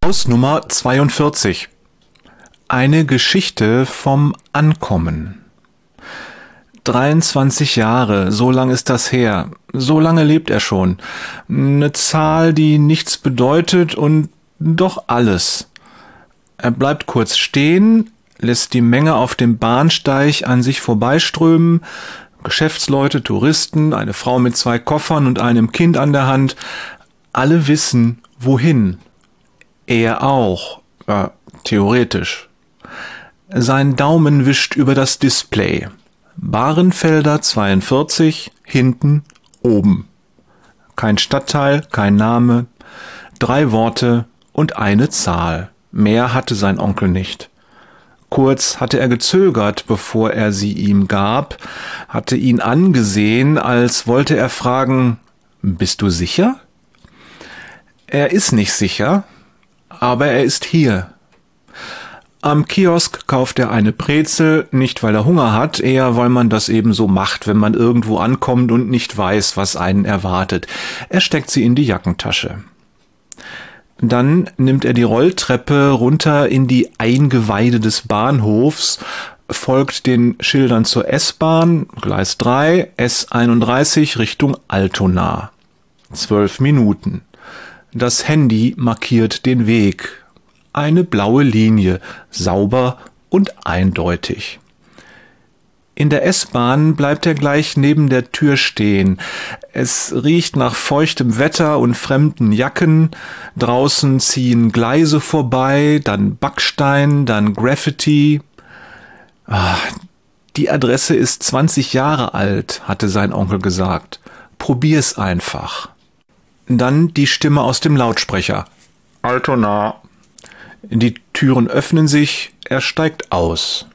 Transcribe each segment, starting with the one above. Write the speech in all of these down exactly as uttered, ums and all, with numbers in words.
Haus Nummer zweiundvierzig. Eine Geschichte vom Ankommen. dreiundzwanzig Jahre, so lang ist das her. So lange lebt er schon. Eine Zahl, die nichts bedeutet und doch alles. Er bleibt kurz stehen, lässt die Menge auf dem Bahnsteig an sich vorbeiströmen. Geschäftsleute, Touristen, eine Frau mit zwei Koffern und einem Kind an der Hand. Alle wissen, wohin. Er auch, äh, theoretisch. Sein Daumen wischt über das Display. Bahrenfelder zweiundvierzig, hinten, oben. Kein Stadtteil, kein Name, drei Worte und eine Zahl. Mehr hatte sein Onkel nicht. Kurz hatte er gezögert, bevor er sie ihm gab, hatte ihn angesehen, als wollte er fragen, »Bist du sicher?« Er ist nicht sicher, aber er ist hier. Am Kiosk kauft er eine Brezel, nicht weil er Hunger hat, eher weil man das eben so macht, wenn man irgendwo ankommt und nicht weiß, was einen erwartet. Er steckt sie in die Jackentasche. Dann nimmt er die Rolltreppe runter in die Eingeweide des Bahnhofs, folgt den Schildern zur S-Bahn, Gleis drei, S einunddreißig Richtung Altona. Zwölf Minuten. Das Handy markiert den Weg. Eine blaue Linie, sauber und eindeutig. In der S-Bahn bleibt er gleich neben der Tür stehen. Es riecht nach feuchtem Wetter und fremden Jacken. Draußen ziehen Gleise vorbei, dann Backstein, dann Graffiti. Ah, die Adresse ist zwanzig Jahre alt, hatte sein Onkel gesagt. Probier's einfach. Dann die Stimme aus dem Lautsprecher. Altona. Die Türen öffnen sich, er steigt aus.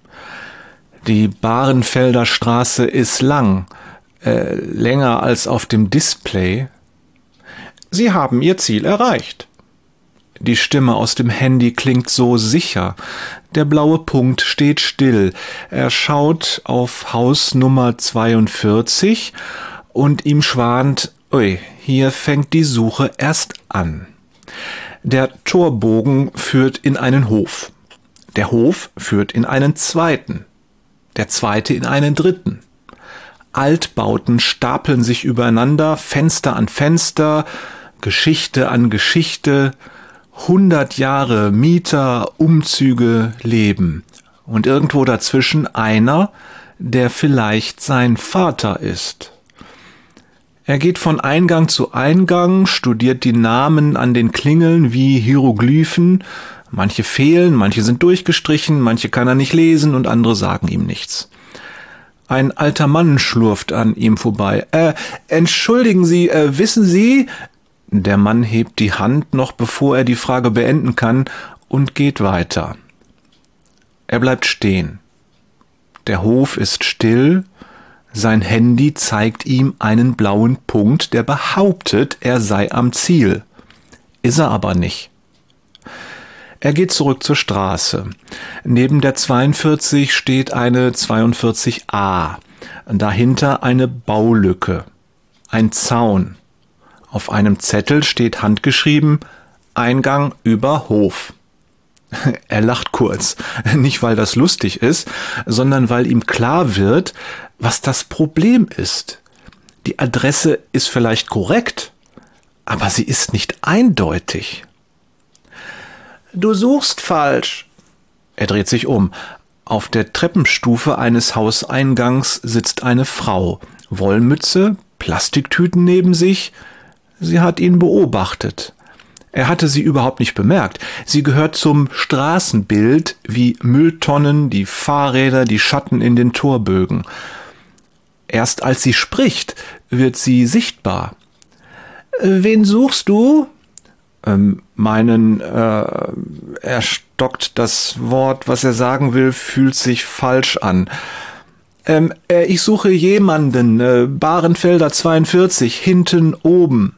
Die Bahrenfelder Straße ist lang, äh, länger als auf dem Display. Sie haben Ihr Ziel erreicht. Die Stimme aus dem Handy klingt so sicher. Der blaue Punkt steht still. Er schaut auf Haus Nummer zweiundvierzig und ihm schwant, ui, hier fängt die Suche erst an. Der Torbogen führt in einen Hof. Der Hof führt in einen zweiten. Der zweite in einen dritten. Altbauten stapeln sich übereinander, Fenster an Fenster, Geschichte an Geschichte, hundert Jahre Mieter, Umzüge, Leben. Und irgendwo dazwischen einer, der vielleicht sein Vater ist. Er geht von Eingang zu Eingang, studiert die Namen an den Klingeln wie Hieroglyphen. Manche fehlen, manche sind durchgestrichen, manche kann er nicht lesen und andere sagen ihm nichts. Ein alter Mann schlurft an ihm vorbei. Äh, entschuldigen Sie, äh, wissen Sie? Der Mann hebt die Hand, noch bevor er die Frage beenden kann, und geht weiter. Er bleibt stehen. Der Hof ist still. Sein Handy zeigt ihm einen blauen Punkt, der behauptet, er sei am Ziel. Ist er aber nicht. Er geht zurück zur Straße. Neben der zweiundvierzig steht eine zweiundvierzig a. Dahinter eine Baulücke. Ein Zaun. Auf einem Zettel steht handgeschrieben Eingang über Hof. Er lacht kurz, nicht weil das lustig ist, sondern weil ihm klar wird, was das Problem ist. Die Adresse ist vielleicht korrekt, aber sie ist nicht eindeutig. Du suchst falsch. Er dreht sich um. Auf der Treppenstufe eines Hauseingangs sitzt eine Frau. Wollmütze, Plastiktüten neben sich. Sie hat ihn beobachtet. Er hatte sie überhaupt nicht bemerkt. Sie gehört zum Straßenbild wie Mülltonnen, die Fahrräder, die Schatten in den Torbögen. Erst als sie spricht, wird sie sichtbar. »Wen suchst du?« Ähm, meinen, äh, er stockt das Wort, was er sagen will, fühlt sich falsch an. Ähm, äh, ich suche jemanden, äh, Bahrenfelder zweiundvierzig, hinten oben.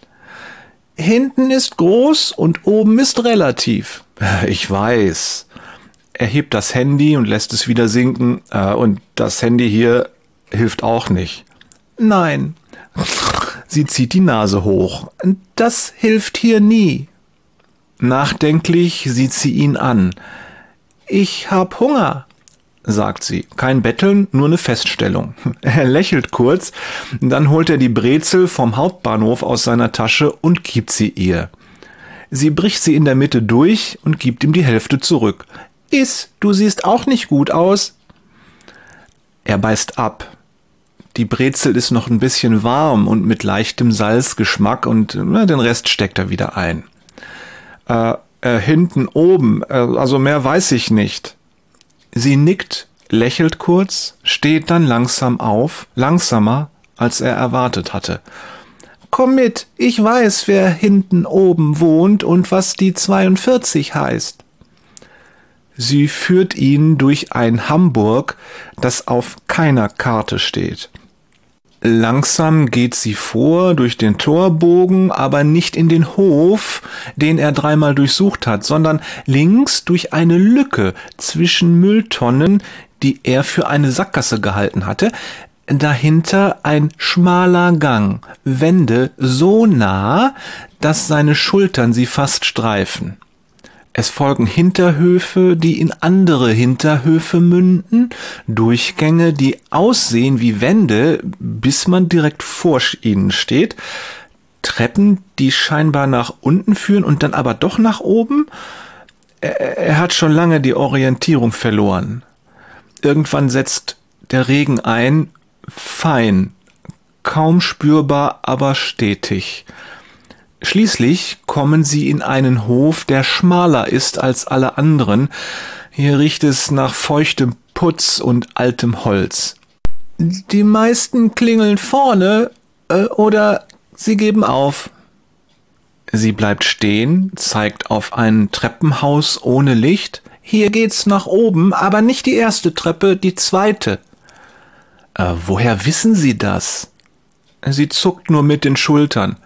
Hinten ist groß und oben ist relativ. Ich weiß. Er hebt das Handy und lässt es wieder sinken, äh, und das Handy hier hilft auch nicht. Nein. Sie zieht die Nase hoch. Das hilft hier nie. Nachdenklich sieht sie ihn an. »Ich hab Hunger«, sagt sie. Kein Betteln, nur eine Feststellung. Er lächelt kurz, dann holt er die Brezel vom Hauptbahnhof aus seiner Tasche und gibt sie ihr. Sie bricht sie in der Mitte durch und gibt ihm die Hälfte zurück. »Iss, du siehst auch nicht gut aus.« Er beißt ab. Die Brezel ist noch ein bisschen warm und mit leichtem Salzgeschmack und na, den Rest steckt er wieder ein. Äh, äh, hinten oben, äh, also mehr weiß ich nicht. Sie nickt, lächelt kurz, steht dann langsam auf, langsamer, als er erwartet hatte. »Komm mit, ich weiß, wer hinten oben wohnt und was die zweiundvierzig heißt.« Sie führt ihn durch ein Hamburg, das auf keiner Karte steht. Langsam geht sie vor durch den Torbogen, aber nicht in den Hof, den er dreimal durchsucht hat, sondern links durch eine Lücke zwischen Mülltonnen, die er für eine Sackgasse gehalten hatte. Dahinter ein schmaler Gang, Wände so nah, dass seine Schultern sie fast streifen. Es folgen Hinterhöfe, die in andere Hinterhöfe münden, Durchgänge, die aussehen wie Wände, bis man direkt vor ihnen steht, Treppen, die scheinbar nach unten führen und dann aber doch nach oben. Er, er hat schon lange die Orientierung verloren. Irgendwann setzt der Regen ein, fein, kaum spürbar, aber stetig. Schließlich kommen sie in einen Hof, der schmaler ist als alle anderen. Hier riecht es nach feuchtem Putz und altem Holz. Die meisten klingeln vorne, äh, oder sie geben auf. Sie bleibt stehen, zeigt auf ein Treppenhaus ohne Licht. Hier geht's nach oben, aber nicht die erste Treppe, die zweite. Äh, woher wissen Sie das? Sie zuckt nur mit den Schultern.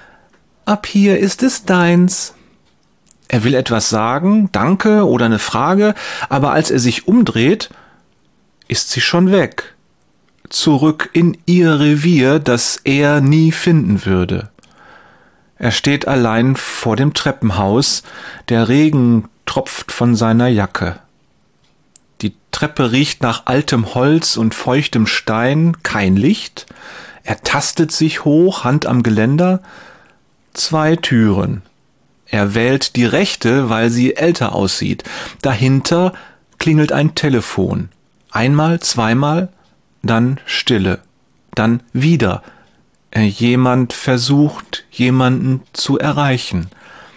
Ab hier ist es deins. Er will etwas sagen, Danke oder eine Frage, aber als er sich umdreht, ist sie schon weg. Zurück in ihr Revier, das er nie finden würde. Er steht allein vor dem Treppenhaus, der Regen tropft von seiner Jacke. Die Treppe riecht nach altem Holz und feuchtem Stein, kein Licht. Er tastet sich hoch, Hand am Geländer. Zwei Türen. Er wählt die rechte, weil sie älter aussieht. Dahinter klingelt ein Telefon. Einmal, zweimal, dann Stille. Dann wieder. Jemand versucht, jemanden zu erreichen.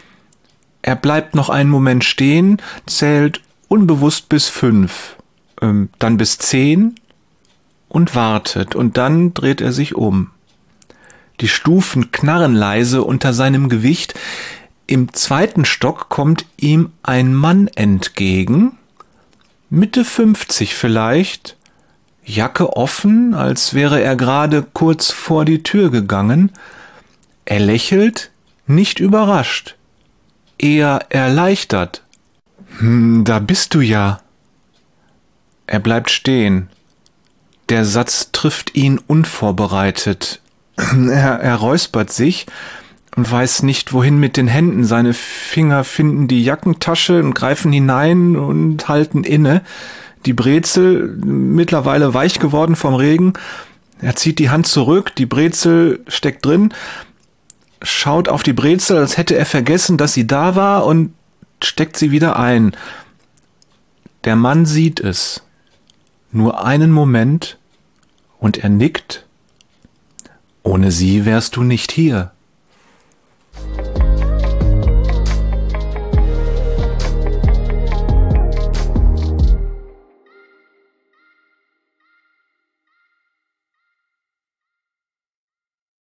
Er bleibt noch einen Moment stehen, zählt unbewusst bis fünf, ähm, dann bis zehn und wartet. Und dann dreht er sich um. Die Stufen knarren leise unter seinem Gewicht. Im zweiten Stock kommt ihm ein Mann entgegen, Mitte fünfzig vielleicht, Jacke offen, als wäre er gerade kurz vor die Tür gegangen. Er lächelt, nicht überrascht, eher erleichtert. »Hm, da bist du ja.« Er bleibt stehen. Der Satz trifft ihn unvorbereitet. Er, er räuspert sich und weiß nicht, wohin mit den Händen. Seine Finger finden die Jackentasche und greifen hinein und halten inne. Die Brezel, mittlerweile weich geworden vom Regen. Er zieht die Hand zurück, die Brezel steckt drin, schaut auf die Brezel, als hätte er vergessen, dass sie da war, und steckt sie wieder ein. Der Mann sieht es. Nur einen Moment und er nickt. Ohne sie wärst du nicht hier.